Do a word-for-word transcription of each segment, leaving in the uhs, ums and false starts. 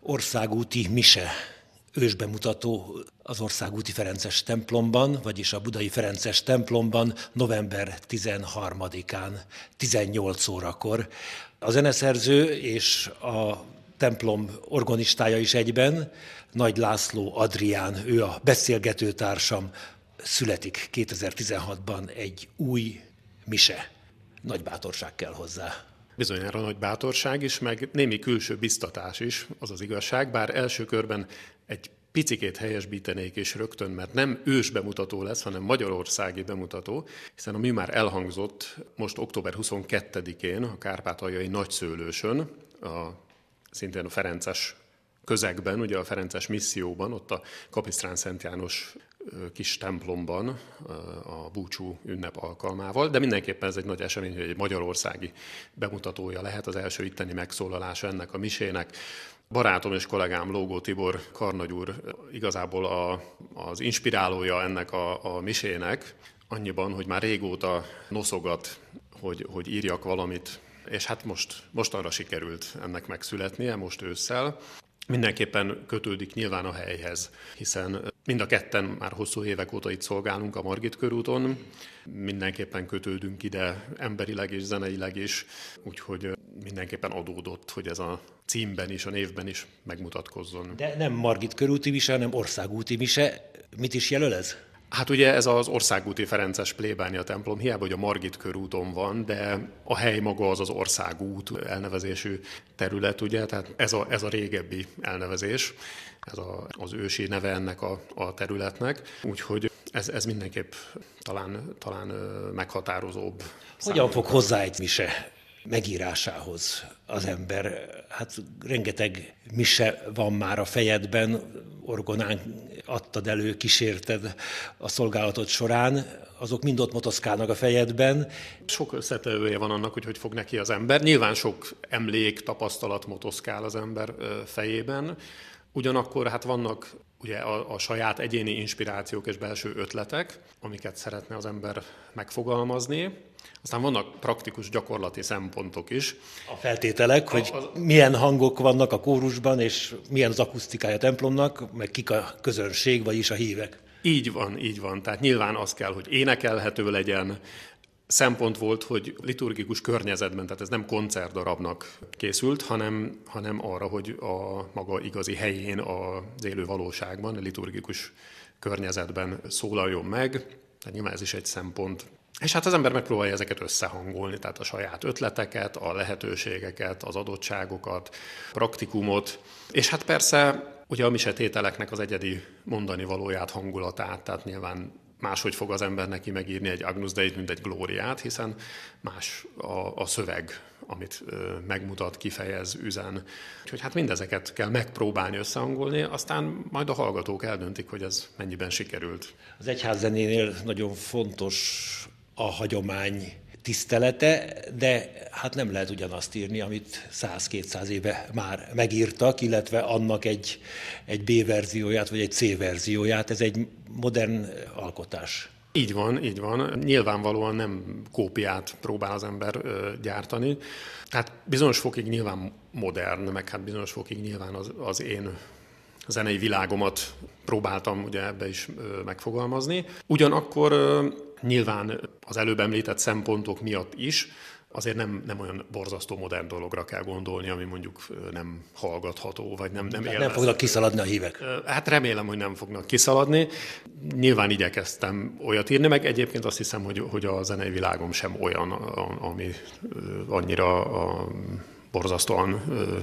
országúti mise ősbemutató az Országúti Ferences templomban, vagyis a Budai Ferences templomban november tizenharmadikán tizennyolc órakor. A zeneszerző és a templom organistája is egyben, Nagy László Adrián, ő a beszélgetőtársam, születik kétezer-tizenhatban egy új mise. Nagy bátorság kell hozzá. Bizonyára nagy bátorság is, meg némi külső biztatás is, az az igazság, bár első körben egy picikét helyesbítenék is rögtön, mert nem ős bemutató lesz, hanem magyarországi bemutató, hiszen ami már elhangzott most október huszonkettedikén a Kárpátaljai Nagyszőlősön, a, szintén a ferences közegben, ugye a ferences misszióban, ott a Kapisztrán Szent János kis templomban a búcsú ünnep alkalmával, de mindenképpen ez egy nagy esemény, hogy egy magyarországi bemutatója lehet, az első itteni megszólalása ennek a misének. Barátom és kollégám Lógó Tibor karnagy úr igazából a, az inspirálója ennek a, a misének, annyiban, hogy már régóta noszogat, hogy, hogy írjak valamit, és hát most, most arra sikerült ennek megszületnie, most ősszel. Mindenképpen kötődik nyilván a helyhez, hiszen mind a ketten már hosszú évek óta itt szolgálunk a Margit körúton, mindenképpen kötődünk ide emberileg és zeneileg is, úgyhogy mindenképpen adódott, hogy ez a címben is, a névben is megmutatkozzon. De nem Margit körúti mise, hanem országúti mise. Mit is jelöl ez? Hát ugye ez az Országúti Ferences plébánia templom, hiába, hogy a Margit körúton van, de a hely maga az az Országút elnevezésű terület, ugye, tehát ez a, ez a régebbi elnevezés, ez a, az ősi neve ennek a, a területnek, úgyhogy ez, ez mindenképp talán, talán meghatározóbb. Hogyan fog hozzá egy mise megírásához az ember? Hát rengeteg mise van már a fejedben, orgonán adtad elő, kísérted a szolgálatod során, azok mind ott motoszkálnak a fejedben. Sok összetevője van annak, hogy hogy fog neki az ember. Nyilván sok emlék, tapasztalat motoszkál az ember fejében. Ugyanakkor hát vannak ugye a, a saját egyéni inspirációk és belső ötletek, amiket szeretne az ember megfogalmazni. Aztán vannak praktikus, gyakorlati szempontok is. A feltételek, hogy az... milyen hangok vannak a kórusban, és milyen az akusztikája a templomnak, meg kik a közönség, vagyis a hívek. Így van, így van. Tehát nyilván az kell, hogy énekelhető legyen. Szempont volt, hogy liturgikus környezetben, tehát ez nem koncertdarabnak készült, hanem, hanem arra, hogy a maga igazi helyén, az élő valóságban, a liturgikus környezetben szólaljon meg. Tehát nyilván ez is egy szempont. És hát az ember megpróbálja ezeket összehangolni, tehát a saját ötleteket, a lehetőségeket, az adottságokat, praktikumot, és hát persze ugye a misetételeknek az egyedi mondani valóját, hangulatát, tehát nyilván máshogy fog az ember neki megírni egy Agnus Dei-t, mint egy Glóriát, hiszen más a, a szöveg, amit ö, megmutat, kifejez, üzen. Úgyhogy hát mindezeket kell megpróbálni összehangolni, aztán majd a hallgatók eldöntik, hogy ez mennyiben sikerült. Az egyházzenénél nagyon fontos a hagyomány tisztelete, de hát nem lehet ugyanazt írni, amit száz-kétszáz éve már megírtak, illetve annak egy, egy B-verzióját, vagy egy C-verzióját. Ez egy modern alkotás. Így van, így van. Nyilvánvalóan nem kópiát próbál az ember ö, gyártani. Tehát bizonyos fokig nyilván modern, meg hát bizonyos fokig nyilván az, az én zenei világomat próbáltam ugye ebbe is ö, megfogalmazni. Ugyanakkor ö, nyilván az előbb említett szempontok miatt is azért nem, nem olyan borzasztó modern dologra kell gondolni, ami mondjuk nem hallgatható, vagy nem, nem élvezhető. Nem fognak kiszaladni a hívek. Hát remélem, hogy nem fognak kiszaladni. Nyilván igyekeztem olyat írni, meg egyébként azt hiszem, hogy, hogy a zenei világom sem olyan, ami annyira a, borzasztóan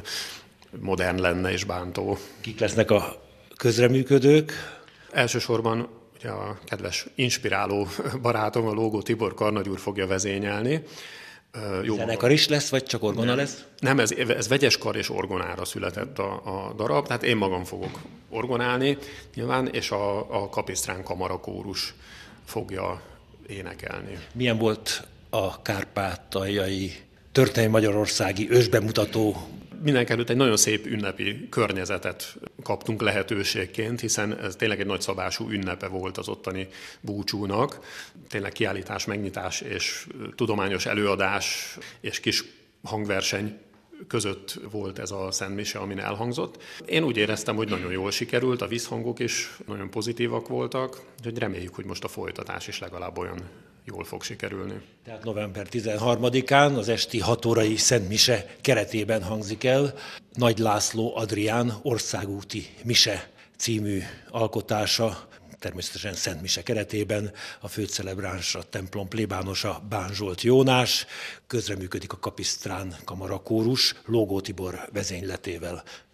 modern lenne és bántó. Kik lesznek a közreműködők? Elsősorban ugye a kedves inspiráló barátom, a Lógó Tibor karnagy úr fogja vezényelni. Jó, zenekar is lesz, vagy csak orgona lesz? Nem, ez, ez vegyes kar és orgonára született a, a darab, tehát én magam fogok orgonálni nyilván, és a, a Kapisztrán kamarakórus fogja énekelni. Milyen volt a kárpátaljai történelmi magyarországi ősbemutató? Mindenkelőtt egy nagyon szép ünnepi környezetet kaptunk lehetőségként, hiszen ez tényleg egy nagyszabású ünnepe volt az ottani búcsúnak. Tényleg kiállítás, megnyitás és tudományos előadás és kis hangverseny között volt ez a szentmise, amin elhangzott. Én úgy éreztem, hogy nagyon jól sikerült, a visszhangok is nagyon pozitívak voltak, úgyhogy reméljük, hogy most a folytatás is legalább olyan jól fog sikerülni. Tehát november tizenharmadikán az esti hat órai szentmise keretében hangzik el Nagy László Adrián országúti mise című alkotása, természetesen Szent Mise keretében, a főcelebráns a templom plébánosa Bán Zsolt Jónás, közreműködik a Kapisztrán kamarakórus Lógó Tibor vezényletével.